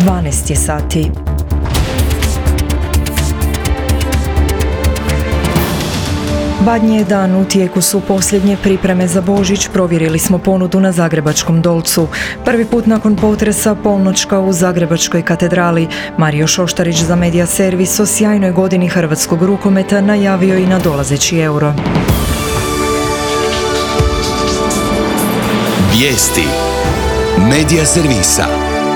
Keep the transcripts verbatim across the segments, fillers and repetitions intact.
dvanaest je sati. Badnji je dan, u tijeku su posljednje pripreme za Božić, provjerili smo ponudu na Zagrebačkom Dolcu. Prvi put nakon potresa polnoćka u Zagrebačkoj katedrali. Mario Šoštarić za Medija Servis o sjajnoj godini hrvatskog rukometa najavio i nadolazeći Euro. Vijesti Medija Servisa.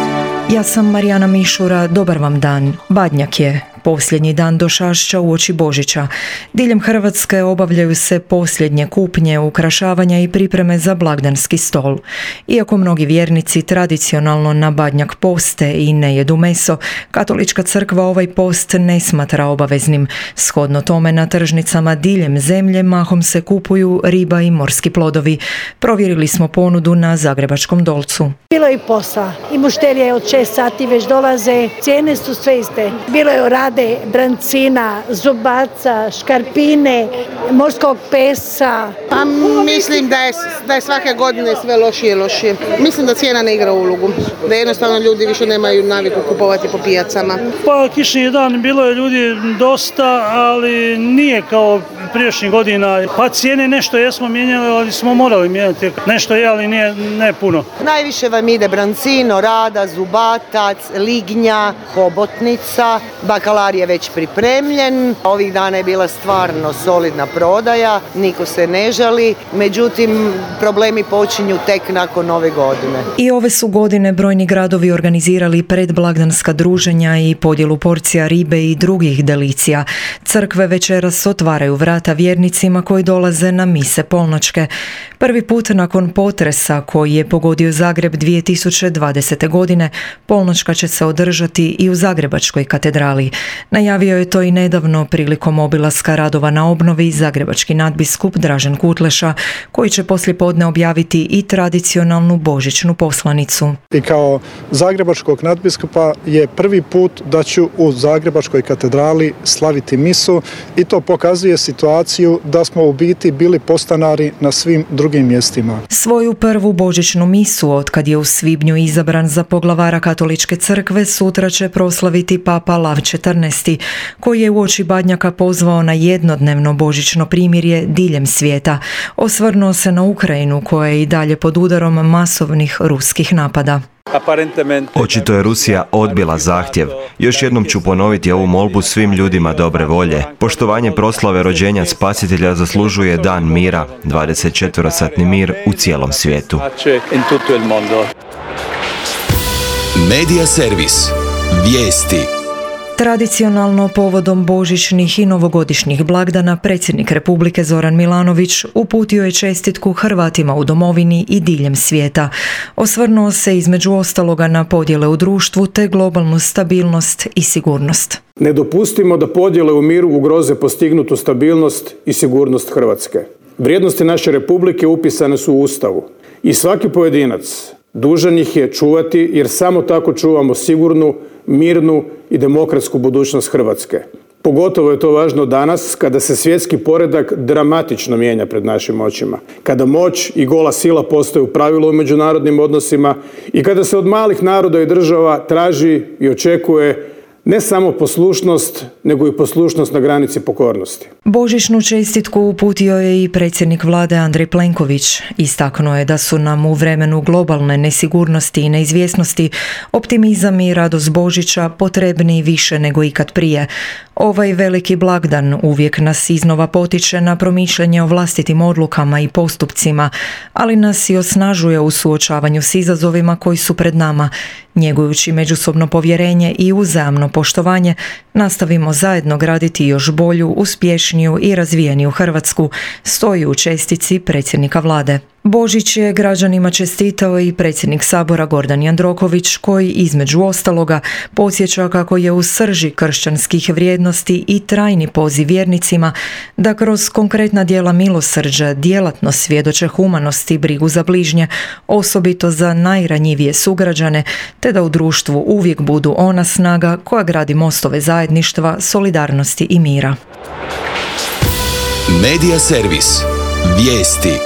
Ja sam Marijana Mišura, dobar vam dan. Badnjak je. Posljednji dan došašća uoči Božića. Diljem Hrvatske obavljaju se posljednje kupnje, ukrašavanja i pripreme za blagdanski stol. Iako mnogi vjernici tradicionalno na Badnjak poste i ne jedu meso, Katolička crkva ovaj post ne smatra obaveznim. Shodno tome na tržnicama diljem zemlje mahom se kupuju riba i morski plodovi. Provjerili smo ponudu na Zagrebačkom Dolcu. Bilo je i posla. I mušterije od šest sati već dolaze. Cijene su sve iste. Bilo je rade, brancina, zubaca, škarpine, morskog pesa. Pa mislim da je, da je svake godine sve lošije i lošije. Mislim da cijena ne igra ulogu. Da jednostavno ljudi više nemaju naviku kupovati po pijacama. Pa kišni dan bilo je ljudi dosta, ali nije kao prijašnjih godina. Pa cijene nešto jesmo mijenjali, ali smo morali mijenjati. Nešto je, ali nije, ne puno. Najviše vam ide brancino, rada, zubatac, lignja, hobotnica, bakalar je već pripremljen. Ovih dana je bila stvarno solidna prodaja, niko se ne žali, međutim problemi počinju tek nakon nove godine. I ove su godine brojni gradovi organizirali predblagdanska druženja i podjelu porcija ribe i drugih delicija. Crkve večeras otvaraju vrata vjernicima koji dolaze na mise polnoćke. Prvi put nakon potresa koji je pogodio Zagreb dvije tisuće dvadesete. godine, polnoćka će se održati i u Zagrebačkoj katedrali. Najavio je to i nedavno prilikom obilaska radova na obnovi zagrebački nadbiskup Dražen Kutleša, koji će poslijepodne objaviti i tradicionalnu božićnu poslanicu. I kao zagrebačkog nadbiskupa je prvi put da ću u Zagrebačkoj katedrali slaviti misu i to pokazuje situaciju da smo u biti bili podstanari na svim drugim mjestima. Svoju prvu božićnu misu, otkad je u svibnju izabran za poglavara Katoličke crkve, sutra će proslaviti papa Lav četrnaesti, koji je uoči Badnjaka pozvao na jednodnevno božićno primirje diljem svijeta. Osvrnuo se na Ukrajinu, koja je i dalje pod udarom masovnih ruskih napada. Očito je Rusija odbila zahtjev. Još jednom ću ponoviti ovu molbu svim ljudima dobre volje. Poštovanje proslave rođenja Spasitelja zaslužuje dan mira, dvadesetčetverosatni mir u cijelom svijetu. Medija Servis. Vijesti. Tradicionalno povodom božićnih i novogodišnjih blagdana predsjednik Republike Zoran Milanović uputio je čestitku Hrvatima u domovini i diljem svijeta. Osvrnuo se između ostaloga na podjele u društvu te globalnu stabilnost i sigurnost. Ne dopustimo da podjele u miru ugroze postignutu stabilnost i sigurnost Hrvatske. Vrijednosti naše Republike upisane su u Ustavu i svaki pojedinac dužan ih je čuvati, jer samo tako čuvamo sigurnu, mirnu i demokratsku budućnost Hrvatske. Pogotovo je to važno danas kada se svjetski poredak dramatično mijenja pred našim očima. Kada moć i gola sila postaju pravilo u međunarodnim odnosima i kada se od malih naroda i država traži i očekuje ne samo poslušnost, nego i poslušnost na granici pokornosti. Božićnu čestitku uputio je i predsjednik vlade Andrej Plenković. Istaknuo je da su nam u vremenu globalne nesigurnosti i neizvjesnosti optimizam i radost Božića potrebni više nego ikad prije. Ovaj veliki blagdan uvijek nas iznova potiče na promišljanje o vlastitim odlukama i postupcima, ali nas i osnažuje u suočavanju s izazovima koji su pred nama. Njegujući međusobno povjerenje i uzajamno poštovanje, nastavimo zajedno graditi još bolju, uspješniju i razvijeniju Hrvatsku, stoji u čestitci predsjednika vlade. Božić je građanima čestitao i predsjednik Sabora Gordan Jandroković, koji između ostaloga podsjeća kako je u srži kršćanskih vrijednosti i trajni poziv vjernicima da kroz konkretna djela milosrđa djelatno svjedoče humanosti i brigu za bližnje, osobito za najranjivije sugrađane, te da u društvu uvijek budu ona snaga koja gradi mostove zajedništva, solidarnosti i mira. Medija Servis. Vijesti.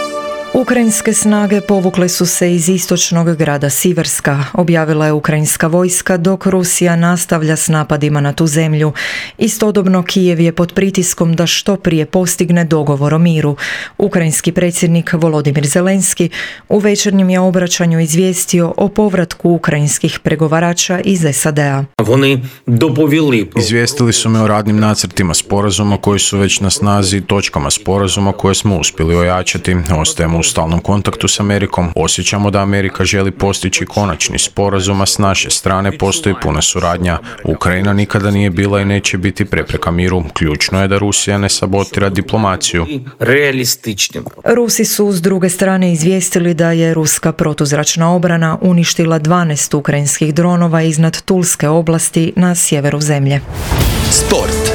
Ukrajinske snage povukle su se iz istočnog grada Siverska, objavila je ukrajinska vojska, dok Rusija nastavlja s napadima na tu zemlju. Istodobno Kijev je pod pritiskom da što prije postigne dogovor o miru. Ukrajinski predsjednik Volodimir Zelenski u večernjem je obraćanju izvijestio o povratku ukrajinskih pregovarača iz S A D-a. Izvijestili su me o radnim nacrtima sporazuma koji su već na snazi i točkama sporazuma koje smo uspjeli ojačati. Ostajemo u stalnom kontaktu s Amerikom. Osjećamo da Amerika želi postići konačni sporazum, a s naše strane postoji puna suradnja. Ukrajina nikada nije bila i neće biti prepreka miru. Ključno je da Rusija ne sabotira diplomaciju. Rusi su s druge strane izvijestili da je ruska protuzračna obrana uništila dvanaest ukrajinskih dronova iznad Tulske oblasti na sjeveru zemlje. Sport.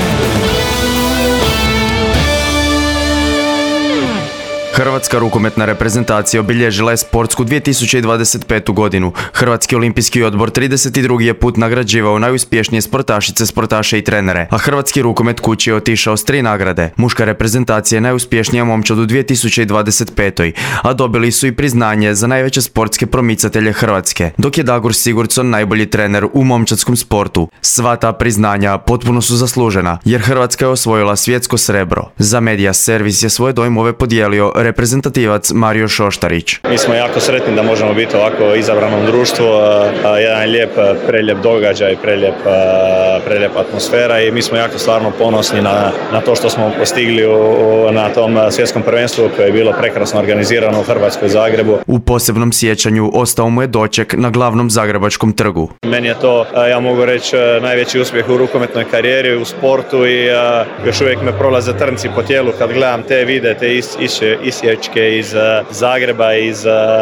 Hrvatska rukometna reprezentacija obilježila je sportsku dvije tisuće dvadeset petu godinu. Hrvatski olimpijski odbor trideset drugi je put nagrađivao najuspješnije sportašice, sportaše i trenere, a hrvatski rukomet kući je otišao s tri nagrade. Muška reprezentacija je najuspješnija momčad u dvije tisuće dvadeset petoj a dobili su i priznanje za najveće sportske promicatelje Hrvatske, dok je Dagur Sigurdsson najbolji trener u momčadskom sportu. Sva ta priznanja potpuno su zaslužena, jer Hrvatska je osvojila svjetsko srebro. Za Media Servis je svoje dojmove podijelio reprezentativac Mario Šoštarić. Mi smo jako sretni da možemo biti ovako izabranom društvu, jedan lijep, prelijep događaj, prelijep, prelijepa atmosfera i mi smo jako stvarno ponosni na, na to što smo postigli u, na tom svjetskom prvenstvu koje je bilo prekrasno organizirano u Hrvatskoj, Zagrebu. U posebnom sjećanju ostao mu je doček na glavnom zagrebačkom trgu. Meni je to, ja mogu reći, najveći uspjeh u rukometnoj karijeri, u sportu i još uvijek me prolaze trnci po tijelu kad gledam te vide, te is, is, isječke iz Zagreba, iz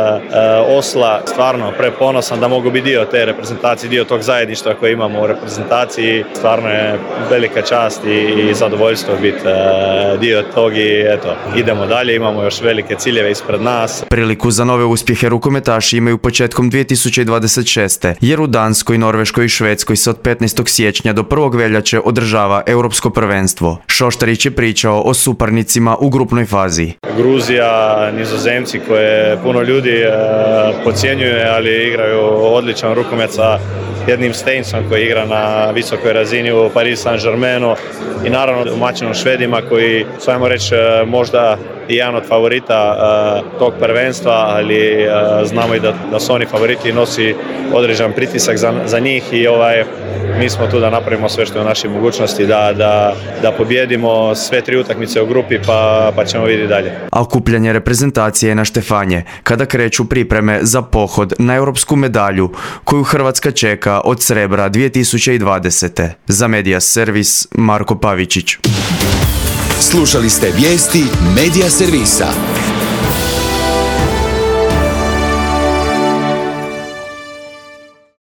Osla. Stvarno preponosan da mogu biti dio te reprezentacije, dio tog zajedništva koje imamo u reprezentaciji. Stvarno je velika čast i zadovoljstvo biti dio tog i eto, idemo dalje, imamo još velike ciljeve ispred nas. Priliku za nove uspjehe rukometaši imaju početkom dvije tisuće dvadeset šeste jer u Danskoj, Norveškoj i Švedskoj se od petnaestog siječnja do prvog veljače održava Europsko prvenstvo. Šoštarić je pričao o suparnicima u grupnoj fazi. Gruzija, Nizozemci koje puno ljudi e, podcjenjuje, ali igraju odličan rukomet sa jednim Steinsom koji igra na visokoj razini u Paris Saint-Germainu i naravno domaćinom Švedima koji, svajmo reći, možda i jedan od favorita uh, tog prvenstva, ali uh, znamo i da, da su oni favoriti i nosi određen pritisak za, za njih i ovaj, mi smo tu da napravimo sve što je u našoj mogućnosti, da, da, da pobjedimo sve tri utakmice u grupi pa, pa ćemo vidjeti dalje. A okupljanje reprezentacije je na štefanje, kada kreću pripreme za pohod na europsku medalju koju Hrvatska čeka od srebra dvije tisuće dvadesete. Za Media Servis, Marko Pavičić. Slušali ste vijesti Media Servisa.